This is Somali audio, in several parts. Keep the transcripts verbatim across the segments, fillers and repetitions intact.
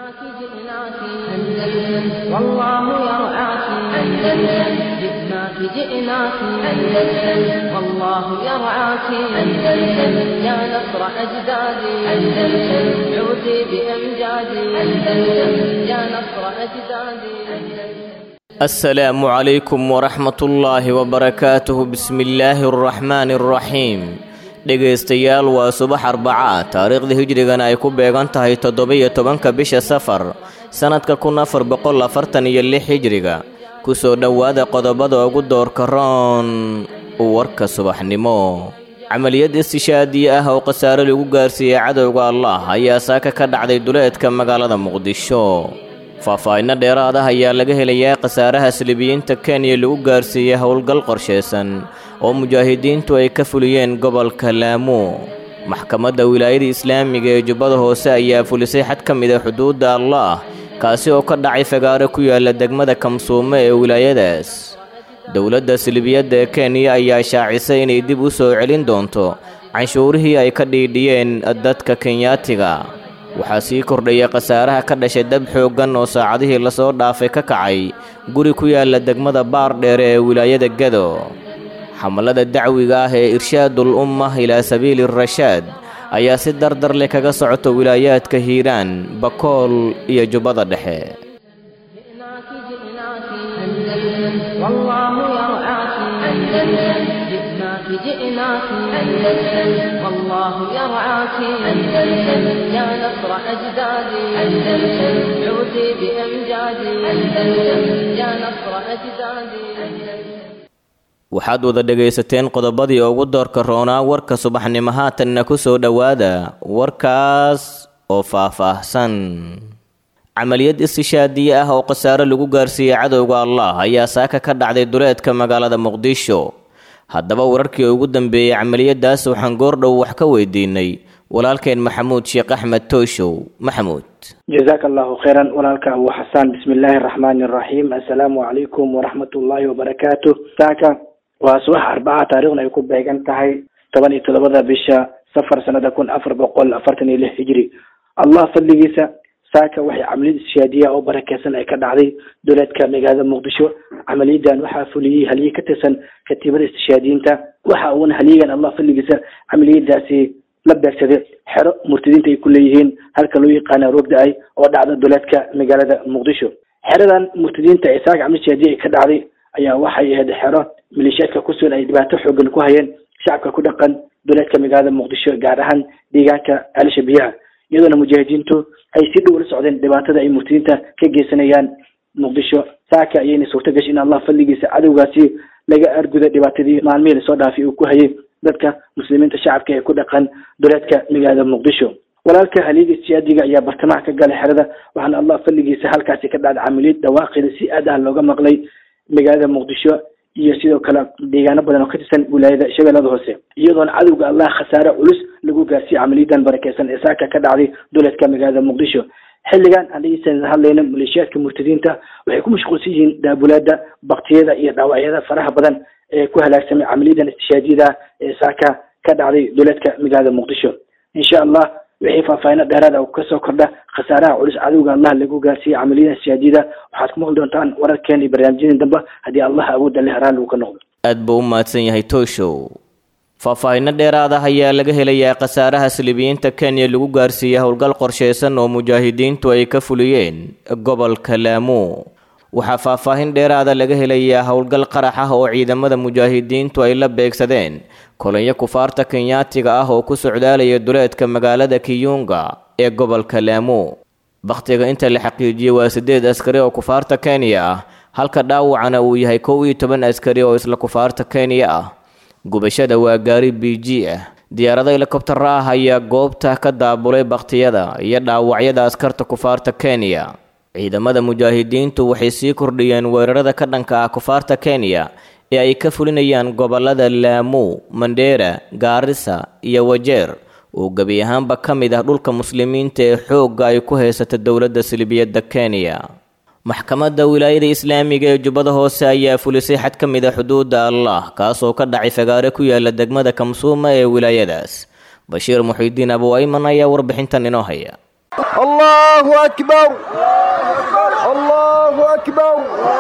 جئناك جئناك أندلس والله يرعاك أندلس جئناك جئناك أندلس والله يرعاك أندلس يا نصر أجدادي أندلس عودي بأمجادي أندلس يا نصر أجدادي السلام عليكم ورحمة الله وبركاته بسم الله الرحمن الرحيم dhegaystayaal waa subax arbaca taariikhda hijrigana ay ku beegan tahay toddoba iyo tobanka bisha safar sanadka kun afar boqol afartan iyo lix hijriga ku soo dhawaada qodobada ugu doorka roon warka subaxnimo camaliyad istishaadi ah oo qasaare lagu gaarsiiyay cadowga Allah ayaa saaka ka dhacday duleedka magaalada Muqdisho faahfaahin dheeraad ah ayaa laga helayaa qasaaraha Silibiyiinta Kenya lagu gaarsiiyay howlgal qorsheysan oo mujaahidiintu ay ka fuliyeen gobolka Lamu maxkamadda wilaayada Islaamiga ee Jubbada Hoose ayaa fulisay xad ka mid ah xuduudda Allah kaasi oo ka dhacay fagaare ku yaala degmada Kamsuume ee wilaayadaas dawladda Silibiyada ee Kenya ayaa shaacisay inay dib u soo celin doonto canshuurihii ay ka dhiidhiyeen dadka Kenyaatiga waxaa sii kordhaya qasaaraha ka dhashay dab xooggan oo saacadihii la soo dhaafay ka kacay guri ku yaala degmada Baardheer ee wilaayada Gado xamalada dacwiga ah ee irshaadul ummah ila sabiilir rashaad ayaa si dardar leh kaga socota wilaayaadka Hiiraan Bakool iyo Jubbada Dhexe جئناك أندلس والله يرعاك أندلس يا نصر أجدادي أندلس عودي بأمجادي أندلس يا نصر أجدادي waxaad wada dhagaysateen qodobadii ugu doorka roonaa warka subaxnimo haatanna ku soo dhawaada warkaas oo faahfaahsan camaliyad istishaadi ah oo qasaare lagu gaarsiiyay cadowga Allah ayaa saaka ka dhacday duleedka magaalada Muqdisho haddaba wararkii ugu dambeeyay camaliyadaas waxaan goordhow wax ka weydiinay walaalkeen Maxamuud Sheekh Axmed Tooshow Maxamuud jazakallahu khairan walaalka Abu Xasan bismillaahir rahmaanir rahiim assalaamu alaykum wa rahmatullaahi wa barakaatuh saaka waa subax arbaca taariikhna ay ku beegan tahay toban iyo todoba bisha safar sanada kun afar boqol afartan iyo lix hijri Allah fadligiisa saaka waxay camaliyad istishaadiya oo barakeysan ay ka dhacday dowladka magaalada Muqdisho camaliyadan waxaa fuliyay haliyay ka tirsan katiibada istishaadiinta waxa uu haliyan Allah fadligiisa camaliyadaasi la beegsaday xero murtadiinta ay ku leeyihiin halka loo yaqaan roobda ay oo dhacda dowladka magaalada Muqdisho xeradan murtadiinta ay saaka camaliyad istishaadiya ka dhacday ayaa waxay ahayd xero milishadka ku soo ay dhibaato xooggan ku hayeen shacabka ku dhaqan dowladka magaalada Muqdisho gaar ahaan deegaanka Al-Shabiya iyadoo mujaahidiintu ay si dhow la socdeen dhibaatada ay murtadiinta ka geysanayaan Muqdisho saaka ayayna suurto gashay in Allah fadligiisa cadowgaasi laga argudo dhibaatadii maalmihii soo dhaafay uu ku hayay dadka muslimiinta shacabka ee ku dhaqan dowladka magaalada Muqdisho walaalka haliyada istishaadiga ayaa bartamaha ka galay xerada waxaana Allah fadligiisa halkaasi ka dhacday camaliyad dhawaaqeeda si aad ah looga maqlay magaalada Muqdisho iyo sidoo kale deegaano badan oo ka tirsan wilaayada Shabeellada Hoose iyadoona cadowga Allah khasaare culus lagu gaarsiiyay camaliyadan barakeysan ee saaka ka dhacday dowladka magaalada Muqdisho xilligan aan hadlayna milishiyadka murtadiinta waxay ku mashquulsan yihiin daabulada baqtiyada iyo dhaawacyada faraha badan ee ku halaagsamay camaliyadan istishaadiyada ee saaka ka dhacday dowladka magaalada Muqdisho insha Allah wixii faahfaahin dheeraad ah ka soo kordha khasaaraha culus cadowga Allah lagu gaarsiiyay camaliyadan istishaadiyada waxaad ku maqli doontaan wararkeen iyo barnaamijyada dambe hadii Allah awood leh raali uu ka noqdo aad buu u mahadsan yahay Tooshow faahfaahin dheeraad ah ayaa laga helayaa qasaaraha Silibiyiinta Kenya lagu gaarsiiyay howlgal qorsheysan oo mujaahidiintu ay ka fuliyeen gobolka Lamu waxaa faahfaahin dheeraad ah laga helayaa howlgal qarax ah oo ciidamada mujaahidiintu ay la beegsadeen kolonyo kufaarta Kenyaatiga ah oo ku socdaalaya duleedka magaalada Kiyunga ee gobolka Lamu baqtiga inta la xaqiijiyay waa sideed askari oo kufaarta Kenya ah halka dhaawacana uu yahay kow iyo toban askari oo isla kufaarta Kenya ah gubashada waa gaari B G ah diyaarado helicopter ah ayaa goobta ka daabulay baqtiyada iyo dhaawacyada askarta kufaarta Kenya ciidamada mujaahidiintu waxay sii kordhiyeen weerarada ka dhanka ah kufaarta Kenya ee ay ka fulinayaan gobolada Lamu, Mandera, Garissa iyo Wajir oo gabi ahaanba ka mid ah dhulka muslimiinta ee xoogga ay ku haysata dowladda Silibiyada Kenya maxkamadda wilaayada Islaamiga ee Jubbada Hoose ayaa fulisay xad ka mid ah xuduudda Allah kaasoo ka dhacay fagaare ku yaala degmada Kamsuume ee wilaayadaas Bashiir Muxiidiin Abu Ayman ayaa warbixintan inoo haya الله أكبر الله أكبر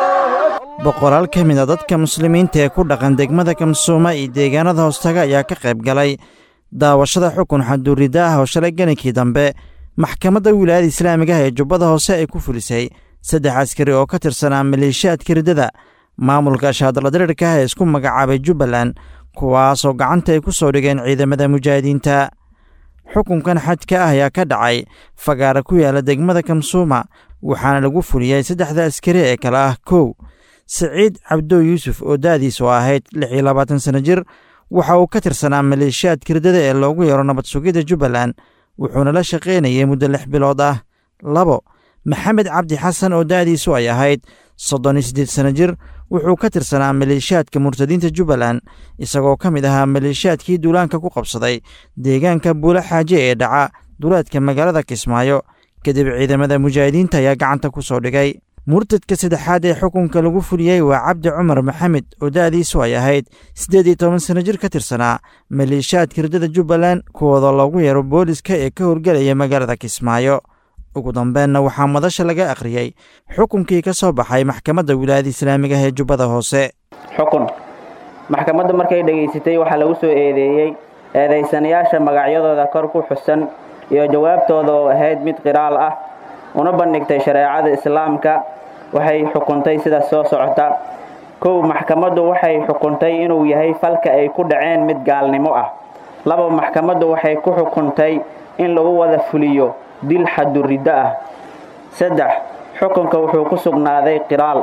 boqolaal ka mid a dadka muslimiinta ee ku dhaqan degmada kamsuuma iyo deegaanada hoostaga ayaa ka qayb galay daawashada xukun xaduurida ah oo shalay gelinkii dambe maxkamadda wilaayada islaamiga ah ee jubbada hoose ay ku fulisay saddex askari oo ka tirsanaa maleeshiyaadka riddada maamulka shaadaladirirka ah ee isku magacaabay jubbaland kuwaasoo gacanta ay ku soo dhigeen ciidamada mujaahidiinta xukunkan xadka ah ayaa ka dhacay fagaara ku yaala degmada kamsuuma waxaana lagu fuliyey saddexda askari ee kale ah kow siciid cabdo yuusuf oo da'diisu ahayd lix iyo labaatan sanno jir waxa uu ka tirsanaa maleeshiyaadka riddada ee loogu yeero nabad sugidda jubbaland wuxuuna la shaqaynayay muddo lix bilood ah labo maxamed cabdi xasan oo da'diisu ay ahayd soddon iyo siddeed sanno jir wuxuu ka tirsanaa maleeshiyaadka murtadiinta jubbaland isagoo ka mid ahaa maleeshiyaadkii duulaanka ku qabsaday deegaanka buula xaaje ee dhaca duleedka magaalada kismaayo kadib ciidamada mujaahidiinta ayaa gacanta ku soo dhigay murtadka saddexaad ee xukunka lagu fuliyey waa cabdi cumar maxamed oo da'diisu ay ahayd siddeed iyo toban sanno jir ka tirsanaa maleeshiyaadka riddada jubbaland kuwooda loogu yeero booliska ee ka howlgelaya magaalada kismaayo ugu dambeenna waxaa madasha laga akhriyey xukunkii ka soo baxay maxkamadda wilaayada islaamiga ah ee jubbada hoose xukun maxkamadda markay dhegaysatay waxaa lagu soo eedeeyey eedaysanayaasha magacyadooda kor ku xusan iyo jawaabtooda oo ahayd mid qiraal ah una bandhigtay shareecada islaamka waxay xukuntay sida soo socota kow maxkamaddu waxay xukuntay inuu yahay falka ay ku dhaceen mid gaalnimo ah laba maxkamaddu waxay ku xukuntay in lagu wada fuliyo dil xaduriddo ah saddex xukunka wuxuu ku sugnaaday qiraal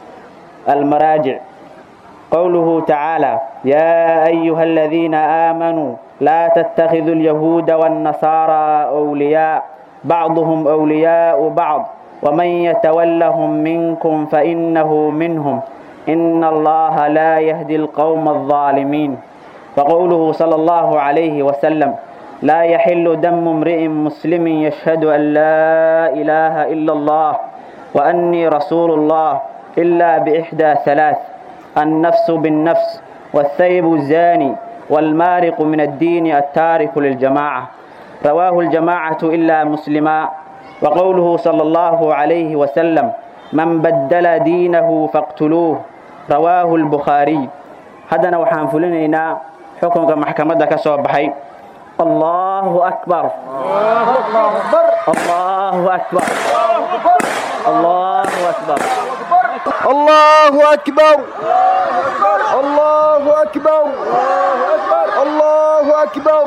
almaraajic qowluhu tacaala yaa ayuha aladiina aamanuu laa tattakhiduu alyahuuda waannasaaraa awliyaa bacduhum awliyaau bacd waman yatawallahum minkum fainahu minhum ina allaha laa yahdi alqowma aldaalimiin waqowluhu sala allahu calayhi wasalam لا يحل دم امرئ مسلم يشهد أن لا إله إلا الله وأني رسول الله إلا بإحدى ثلاث النفس بالنفس والثيب الزاني والمارق من الدين التارك للجماعة رواه الجماعة إلا مسلما وقوله صلى الله عليه وسلم من بدل دينه فاقتلوه رواه البخاري هذا وحان فلنينا حكم محكمة كسوبحي الله أكبر الله أكبر الله أكبر الله أكبر الله أكبر الله أكبر الله أكبر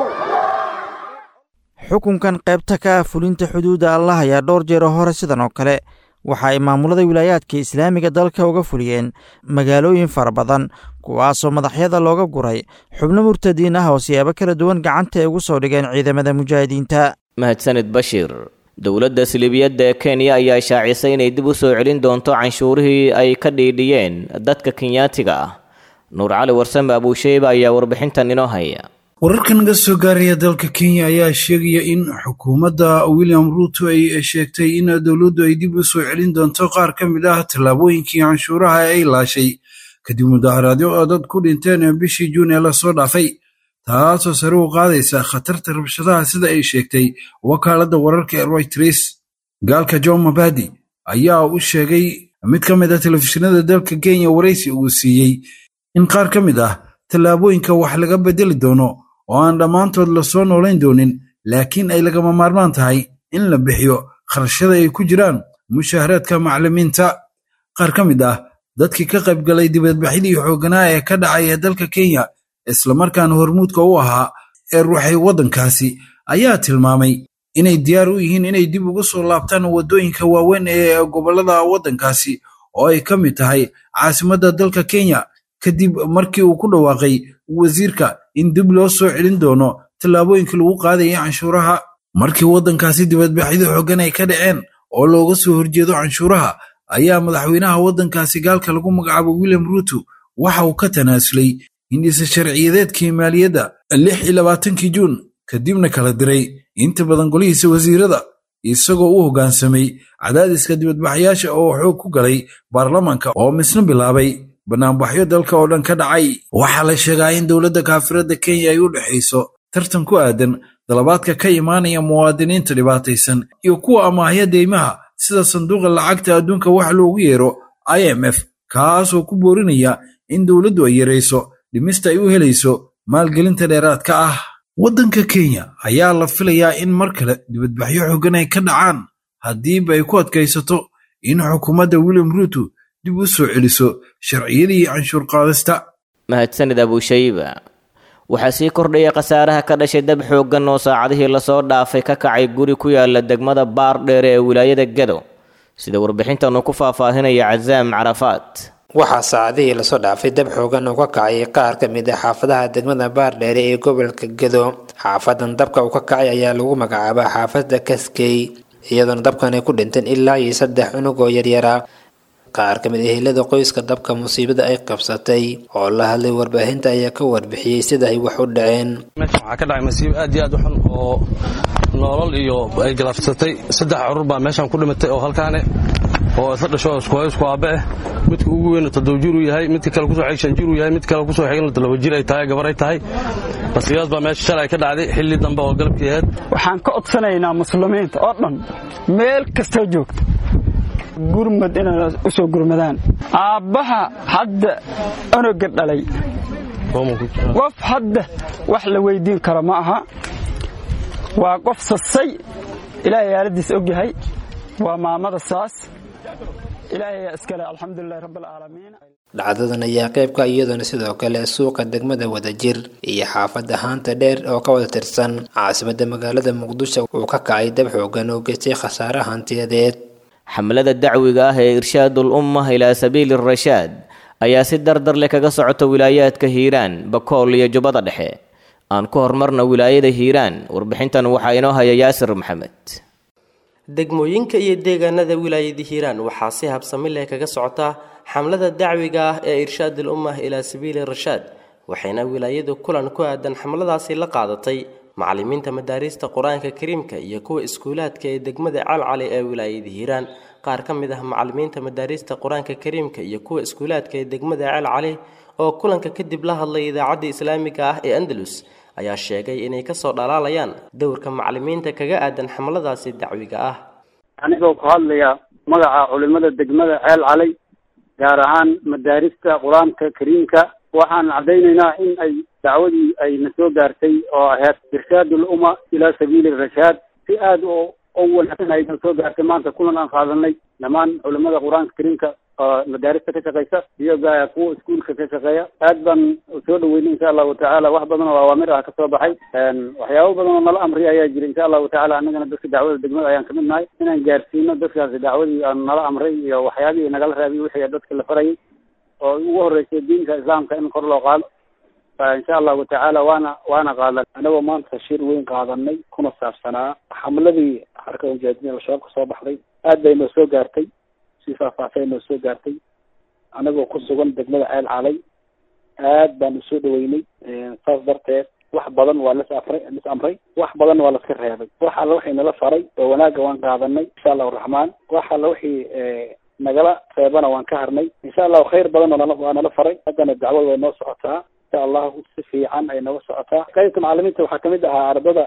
xukunkan qaybta ka ah fulinta xuduudda allah ayaa dhowr jeero hore sidan oo kale waxa ay maamulada wilaayaadka islaamiga dalka uga fuliyeen magaalooyin fara badan kuwaasoo madaxyada looga guray xubno murtadiin ah oo siyaabo kala duwan gacanta ay ugu soo dhigeen ciidamada mujaahidiinta mahadsanid bashiir dowladda silibiyadda ee kenya ayaa shaacisay inay dib u soo celin doonto canshuurihii ay ka dhiidhiyeen dadka kenyaatiga ah nuur cali warsame abuusheyba ayaa warbixintan inoo haya wararka naga soo gaaraya dalka kenya ayaa sheegaya in xukuumadda william ruto ay sheegtay in dowladdu ay dib u soo celin doonto qaar ka mid ah tallaabooyinkii canshuuraha ay laashay kadib mudaharaadyo oo dad ku dhinteen bishii juun ee lasoo dhaafay taasoo sare u qaadaysa khatarta rabshadaha sida ay sheegtay wakaaladda wararka ee Reuters. gaalka John Mabadi ayaa u sheegay mid ka mid ah telefishinada dalka Kenya waraysi uu siiyey in qaar ka mid ah tallaabooyinka wax laga bedeli doono oo aan dhammaantood la soo noolayn doonin laakiin ay lagama maarmaan tahay in la bixiyo kharashada ay ku jiraan mushaaharaadka macallimiinta. qaar ka mid ah dadkii ka qayb galay dibadbaxyadii xoogganaa ee ka dhacay dalka Kenya isla markaana hormuudka u ahaa ee ruuxay waddankaasi ayaa tilmaamay inay diyaar u yihiin inay dib ugu soo laabtaan wadooyinka waaweyn ee gobolada waddankaasi oo ay ka mid tahay caasimadda dalka Kenya kadib markii uu ku dhawaaqay wasiirka in dib loo soo celin doono tallaabooyinka lagu qaadayay canshuuraha. markii waddankaasi dibadbaxyadu xooggan ay ka dhaceen oo looga soo horjeedo canshuuraha ayaa madaxweynaha waddankaasi gaalka lagu magacaabo William Ruto waxa uu ka tanaasulay hindisa sharciyadeedkii maaliyadda lix iyo labaatankii juun kadibna kala diray inta badan golihiisa wasiirada isagoo u hoggaansamay cadaadiska dibadbaxyaasha oo xoog ku galay baarlamaanka oo misna bilaabay banaanbaxyo dalka oo dhan ka dhacay. waxaa la sheegaa in dowladda kaafirada Kenya ay u dhaxayso tartan ku aadan dalabaadka ka imaanaya muwaadiniinta dhibaataysan iyo kuwa amaahya deymaha sida sanduuqa lacagta adduunka wax loogu yeero I M F kaasoo ku boorinaya in dowladdu ay yarayso dhimista ay u helayso maalgelinta dheeraadka ah. Waddanka Kenya ayaa la filayaa in mar kale dibadbaxyo xooggan ay ka dhacaan haddiiba ay ku adkaysato in xukuumadda William Ruto dib u soo celiso sharciyadii canshuur qaadista. mahadsanid abushayba. waxaa sii kordhaya khasaaraha ka dhashay dab xooggan oo saacadihii lasoo dhaafay ka kacay guri ku yaala degmada Baardheer ee wilaayada Gedo sida warbixintan uu ku faahfaahinaya Cazaam Carafaat. waxaa saacadihii lasoo dhaafay dab xoogan oo ka kacay qaar ka mid ah xaafadaha degmada Baardheer ee gobolka Gedo. xaafadan dabka uu ka kacay ayaa lagu magacaabaa xaafadda Kaskey iyadoo dabkan ay ku dhinteen ilaa iyo saddex cunug oo yaryara. qaar ka mid ah ehelada qoyska dabka musiibada ay qabsatay oo la hadlay warbaahinta ayaa ka warbixiyay sida ay wax u dhaceen. meesha waxaa ka dhacay masiibo aad iyo aad u xun oo nolol iyo ay galafsatay. saddex carruur baa meeshan ku dhimatay oo halkaane oo isla dhasho isku hay isku aabe midka ugu weyn toddoba jir uu yahay midka kale ku soo xigay shan jir uu yahay mid kale ku soo xigay laba jir ay tahay gabar ay tahay. masiibadaas baa meesha shalay ka dhacday xilli dambe oo galabkii ahayd. waxaan ka codsanaynaa muslimiinta oo dhan meel kasta joogto gurmad inay u soo gurmadaan. aabbaha hadda onoga dhalay qof hadda wax la weydiin karo ma aha. waa qof sasay ilaahay aaladiis og yahay. waa maamada saas ilaahay iskale alxamdulillahi rabbil aalamiin. dhacdadan ayaa qayb ka iyaduna sidoo kale suuqa degmada Wadajir iyo xaafadda Haanta Dheer oo ka wada tirsan caasimadda magaalada Muqdisho uu ka kacay dab xooggan oo geystay khasaare hantiyadeed. xamlada dacwiga ah ee irshaadul ummah ilaa sabiili rashaad ayaa si dardar leh kaga socota wilaayaadka Hiiraan, Bakool iyo Jubbada Dhexe. aan ku hormarna wilaayada Hiiraan. warbixintan waxaa inoo haya Yaasir Maxamed. degmooyinka iyo deegaanada wilaayada Hiiraan waxaa si habsami leh kaga socota xamlada dacwiga ah ee irshaadul ummah ilaa sabiili rashaad, waxayna wilaayadu kulan ku aadan xamladaasi la qaadatay macallimiinta madaarista quraanka kariimka iyo kuwa iskuulaadka ee degmada Calcali ee wilaayada Hiiraan. qaar ka mid ah macallimiinta madaarista quraanka kariimka iyo kuwa iskuulaadka ee degmada Calcali oo kulanka kadib la hadlay idaacadda islaamiga ah ee Andalus ayaa sheegay inay ka soo dhalaalayaan dowrka macallimiinta kaga aadan xamladaasi dacwiga ah. anigoo ku hadlaya magaca culimada degmada Calcali gaar ahaan madaarista quraanka kariimka waxaan cadeynaynaa in ay dacwadii ay na soo gaartay oo ahayd irshaadul umma ilaa sabiili rashaad si aad oo oo wanaagsan ay na soo gaartay. maanta kulan aan qaadanay dhammaan culimada quraanka kariimka oo madaarista ka shaqeysa iyo kuwa iskuulka ka shaqeeya aad baan soo dhaweynay insha allahu tacaala. wax badan oo awaamir ah ka soo baxay waxyaabo badan oo nala amri ayaa jira insha allahu tacaala. annagana dadka dacwada degmada ayaan kamid nahay inaan gaarsiino dadkaasi dacwadii aan nala amray iyo waxyaabihii nagala raabiyey wixii dadka la farayay oo ugu horeysay diinka islaamka in kor loo qaado insha allahu tacaala. waana waana qaadan anagoo maanta shir weyn qaadanay kuna saabsanaa xamladii harka ujeedinaya shabaab ka soo baxday aad bay noo soo gaartay si faahfaahsan noo soo gaartay anagoo ku sugan degmada Calcali aad baan soo dhaweynay. saas darteed wax badan waa la safray la amray wax badan waa la iska reebay. wax alla wixii nala faray oo wanaaga waan qaadanay insha allahu raxmaan. wax alla wixii nagala reebana waan ka harnay insha allahu khayr badan oo nala waa nala faray. haddana dacwada way noo socotaa insha allahu si fiican ay nooga socotaa. qaybta macallimiinta waxaa kamid ahaa ardada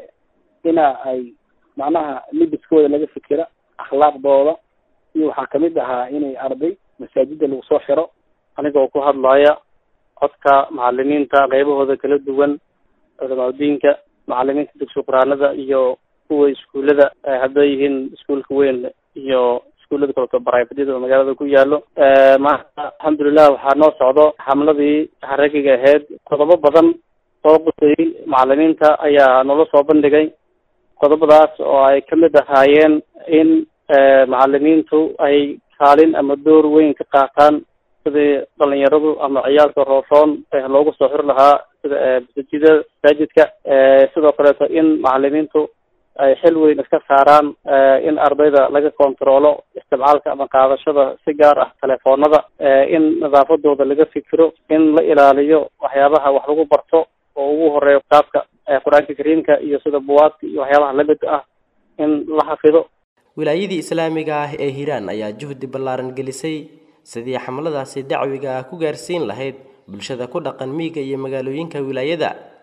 ina ay macnaha libiskooda laga fikira akhlaaqdooda iyo waxaa kamid ahaa inay arday masaajida lagu soo xiro. anigoo ku hadlaya codka macallimiinta qaybahooda kala duwan culimadiinka macallimiinta dugsiga quraanada iyo kuwa iskuulada hadday yihiin iskuulka weyn iyo iskuulada kale oo barayfadida oo magaalada ku yaalo. maanta alxamdulilah waxaa noo socdo xamladii haragiga ahayd. qodobo badan oo qusayay macallimiinta ayaa noola soo bandhigay. qodobadaas oo ay kamid ahaayeen in macallimiintu ay kaalin ama door weyn ka qaataan sidii dhalinyaradu ama ciyaalka rooroon loogu soo xiri lahaa sida masajida masaajidka. sidoo kaleeto in macallimiintu ay xil weyn iska saaraan in ardayda laga kontaroolo isticmaalka ama qaadashada si gaar ah telefoonada, in nadaafadooda laga fikiro, in la ilaaliyo waxyaabaha wax lagu barto oo ugu horeeyo kitaabka quraanka kariimka iyo sida buwaadka iyo waxyaabaha lamid ah in la xafido. wilaayadii islaamiga ah ee Hiiraan ayaa juhdi ballaaran gelisay sidii xamladaasi dacwiga ah ku gaarsiin lahayd bulshada ku dhaqan miyiga iyo magaalooyinka wilaayada.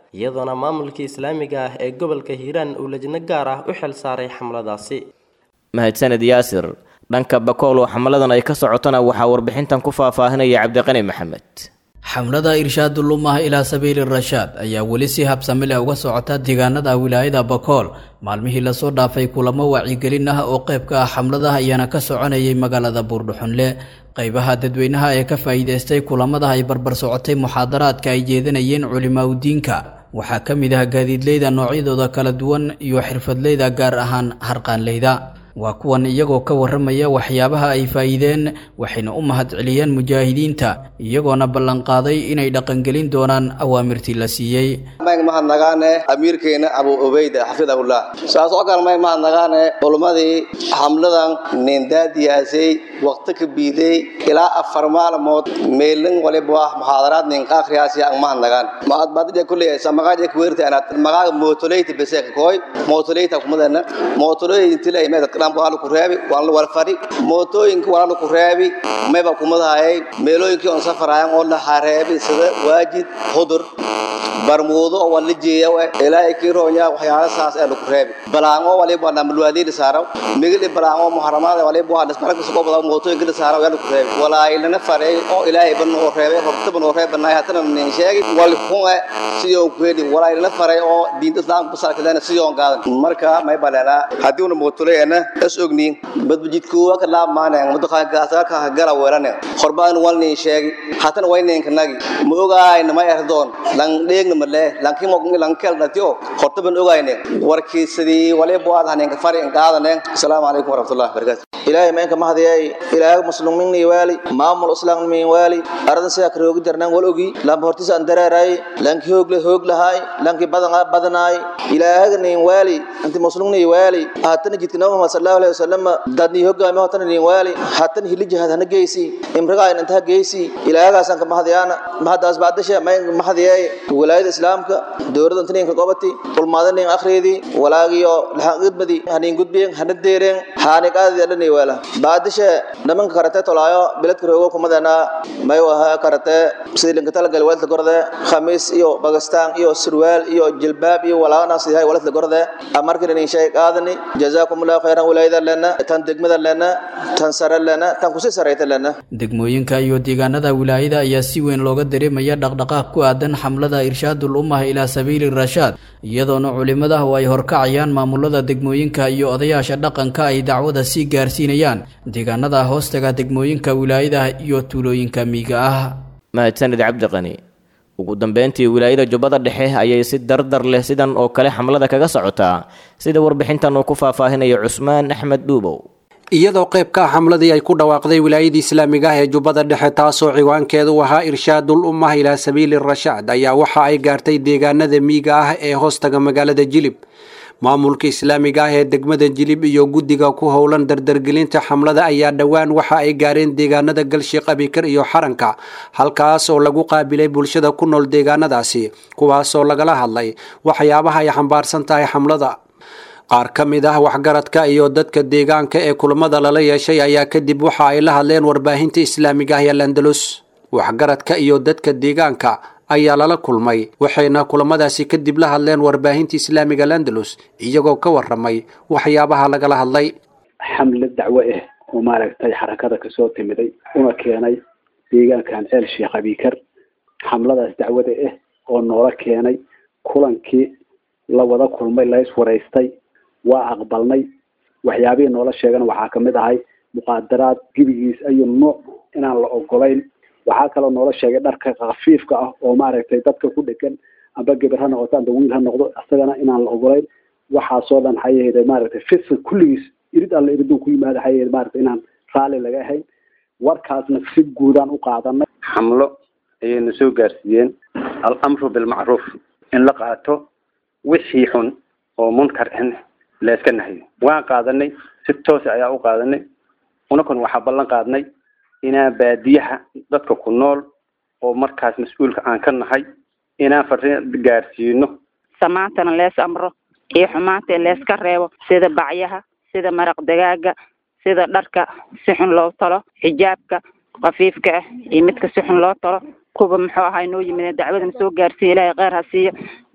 iyadoona maamulka islaamiga ah ee gobolka hiiraan uu lajno gaar ah u xil saaray xamladaasi. mahadsanid yaasir. dhanka bakool oo xamladan ay ka socotana waxaa warbixintan ku faahfaahinaya cabdiqani maxamed. xamlada irshaadul ummah ilaa sabiili rashaad ayaa weli si habsami leh uga socota deegaanada wilaayada bakool. maalmihii lasoo dhaafay kulamo wacyigelin ah oo qayb ka ah xamlada ayaana ka soconayay magaalada buurdhuxunle. qaybaha dadweynaha ee ka faa'iideystay kulamada ay barbar socotay muxaadaraadka ay jeedinayeen culimaaudiinka waxaa ka mid ah gaadiidleyda noocyadooda kala duwan iyo xirfadleyda gaar ahaan harqaanleyda. waa kuwan iyagoo ka waramaya waxyaabaha ay faa'iideen waxayna u mahadceliyeen mujaahidiinta iyagoona ballanqaaday inay dhaqangelin doonaan awaamirtii la siiyey. mayg mahadnagaane amiirkeena abu ubeyda xafidahullah saas oo kale mayg mahadnagaane culumadii xamladan nindaadiyaasay waqti ka biiday ilaa afar maalmood meelin waliba wax muxaadaraad nin qaaqriyaasi aan mahadnagaan maad badje kullee samaqaje kuweerta ana magaca mootoleyta beseek kooy mootoleyta kumadana mootoleyta tilay meed kan baa ku reebi waan la warfari mootooyinka waan ku reebi mayba kumadahay meelooyinkii on safarayaan oo la hareebi sida waajid hudur barmuudo oo wala jeeyo ilaa kiroonya waxyaalo saas ee ku reebi balaango waliba namluwaadiin saaraw migil balaango muharramaad waliba waa nasbarka soo badan mootooyinka la saaraw yaa ku reebi walaa ilana faray oo ilaahay ban oo reebay horta ban oo reebanay hatana nin sheegi wal xun sidoo ku heedi walaa ilana faray oo diinta islaamka salkadana sidoo gaadan marka may balana hadii uu mootooleena as ogniin badbajidku waa ka laabmaanay mudaqaa gaasaka gala weerane qorbaan walni sheegi hatana wayneen kanagi ma ogaay ma yardoon lan dheegna ma leh laakiin mo lan kal dadyo horta ban ogaayne warkii sidii waliba waad haneen ka fari in qaadane. Assalaamu alaykum warahmatullahi wabarakatuh. ilaahay meenka mahadiyay ilaahay muslimin wali maamul islaammin wali aradan sida karoogi jarnaan wal ogi lamb hortisa andareeray lanki hoog le hoog lahay lanki badan badanaay ilaahay nin wali anti muslimin wali haatan jidkana Muhammad sallallahu alayhi wasallam dadni hogaamiyo haatan nin wali haatan hilijahad hana geesi imraga inta geesi ilaahaygaas ka mahadiyana mahadaas baadasha meen mahadiyay walaayada islaamka dowladda inta qobati kulmaadeen akhriidi walaagiyo lahaaqidbadi hanin gudbeen hana deereen haani qaadiyeen wala baadisha naman karate tolaayo biladka roogo kumadana may waha karate sidii kala gal walta gorda khamiis iyo bagastaan iyo surwaal iyo jilbaab iyo walaana sidii walta gorda amarkii in shay qaadani jazaakumullahu khayran walayda lana tan degmada lana tan sare lana tan ku sareyta lana. degmooyinka iyo deegaanada wilaayada ayaa si weyn looga dareemaya dhaqdhaqaaq ku aadan xamlada irshaadul ummah ilaa sabiili rashaad iyadoona culimada ay horkacayaan maamulada degmooyinka iyo odayaasha dhaqanka ay dacwada si gaarsiinayaan deegaanada hoostaga degmooyinka wilaayada iyo tuulooyinka miiga ah. mahadsanid cabdiqani. ugu dambeyntii wilaayada jubbada dhexe ayay si dardar leh sidan oo kale xamlada kaga socotaa sida warbixintan uu ku faahfaahinayo Cusmaan Axmed Duubow. iyadoo qayb ka xamladii ay ku dhawaaqday wilaayada islaamiga ah ee jubbada dhexe taasoo ciwaankeedu ahaa irshaadul ummah ilaa sabiili rashaad ayaa waxa ay gaartay deegaanada miiga ah ee hoostaga magaalada Jilib. maamulka islaamiga ah ee degmada Jilib iyo guddiga ku howlan dardargelinta xamlada ayaa dhawaan waxa ay gaareen deegaanada Galshiq Abikar iyo Xaranka halkaas oo lagu qaabilay bulshada ku nool deegaanadaasi kuwaas oo lagala hadlay waxyaabaha ay xambaarsan tahay xamlada. qaar ka mid ah waxgaradka iyo dadka deegaanka ee kulamada lala yeeshay ayaa kadib waxa ay la hadleen warbaahinta islaamiga ah ee Landalus. waxgaradka iyo dadka deegaanka ayaa lala kulmay waxayna kulamadaasi kadib la hadleen warbaahinta islaamiga Landalus iyagoo ka waramay waxyaabaha lagala hadlay. xamlad dacwo ah oo maaragtay xarakada ka soo timiday una keenay deegaankan El Sheikh Abikar xamladaas dacwada ah oo noola keenay kulankii la wada kulmay la is wareystay waa aqbalnay waxyaabihii noola sheegan waxaa kamid ahay muqaadaraad gibigiis ayuu nooc inaan la ogolayn waxaa kaloo noola sheegay dharka khafiifka ah oo maaragtay dadka ku dhegan amba gabar ha noqoto amba wiil ha noqdo asagana inaan la ogolayn waxaasoo dhan xayaheeda maaragtay fisa kulligiis irid alla iriduu ku yimaada xayaheeda maaragtay inaan raalli laga ahayn warkaasna si guudaan u qaadanay. xamlo ayayna soo gaarsiiyeen al-amru bilmacruuf in la qaato wixii xun oo munkar ah la iska nahiyo waan qaadanay si toos ah ayaa u qaadanay unakun waxa ballan qaadnay inaan baadiyaha dadka ku nool oo markaas mas'uulka aan ka nahay inaan fariin gaarsiino samaantana lees amro iyo xumaanta lees ka reebo sida bacyaha sida maraq dagaaga sida dharka si xun loo talo xijaabka qafiifka ah iyo midka si xun loo talo kuba muxuu ahay noo yimid dacwadan soo gaarsiin ilaahay qeyr ha siiyo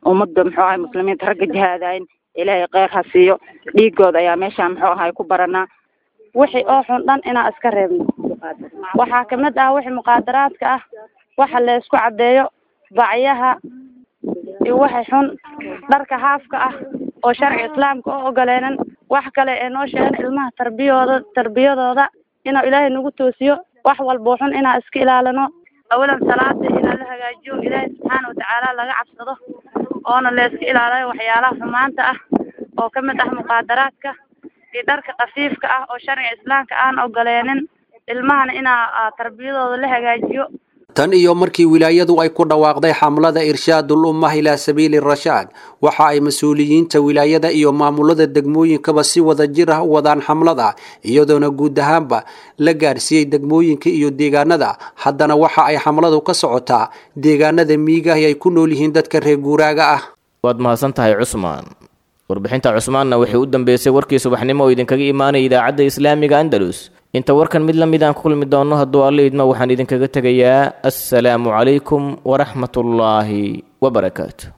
ummadda muxuu ahay muslimiinta ragga jihaadayn ilaahay kheyr ha siiyo dhiigooda ayaa meeshaan muxuu ahay ku baranaa wixii oo xun dhan inaan iska reebno waxaa kamid ah wixii muqaadaraadka ah waxa la isku cadeeyo bacyaha iyo waxay xun dharka haafka ah oo sharci islaamka oo ogoleenan wax kale ee noo sheegan ilmaha tarbiyadooda tarbiyadooda inuu ilaahay nagu toosiyo wax walba xun inaan iska ilaalino awalan salaada inaan la hagaajiyo ilaahay subxaana watacaala laga cabsado oona la iska ilaaliyo waxyaalaha xumaanta ah oo kamid ah muqaadaraadka iyo dharka khafiifka ah oo sharci islaamka aan ogoleenin ilmahana inaa tarbiyadooda la hagaajiyo tan iyo markii wilaayadu ay ku dhawaaqday xamlada irshaadul ummah ilaa sabiili rashaad waxa ay mas-uuliyiinta wilaayada iyo maamulada degmooyinkaba si wada jir ah u wadaan xamlada iyadoona guud ahaanba la gaarsiiyey degmooyinka iyo deegaanada haddana waxa ay xamladu ka socotaa deegaanada miyiga ay ku nool yihiin dadka reer guuraaga ah waad mahadsan tahay cusmaan warbixinta cusmaanna waxay u dambeysay warkii subaxnimo oo idinkaga imaanaya idaacadda islaamiga andalus inta warkan mid la mid aan ku kulmi doono hadduu alla idmo waxaan idinkaga tegayaa assalaamu calaykum waraxmatullaahi wabarakaatu